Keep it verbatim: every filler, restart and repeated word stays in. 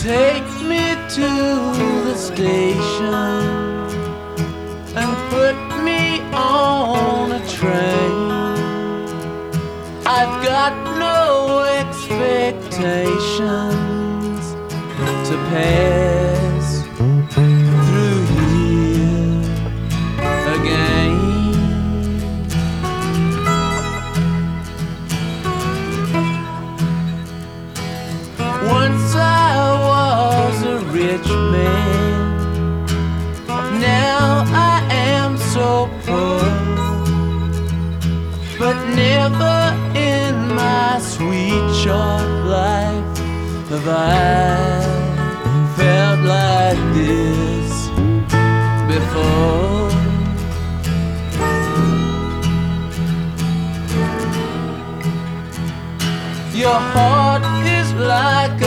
Take me to the station and put me on a train. I've got no expectations to pass through here again. Once I was a rich man, now I am so poor. But never in my sweet short life have I felt like this before. Your heart is like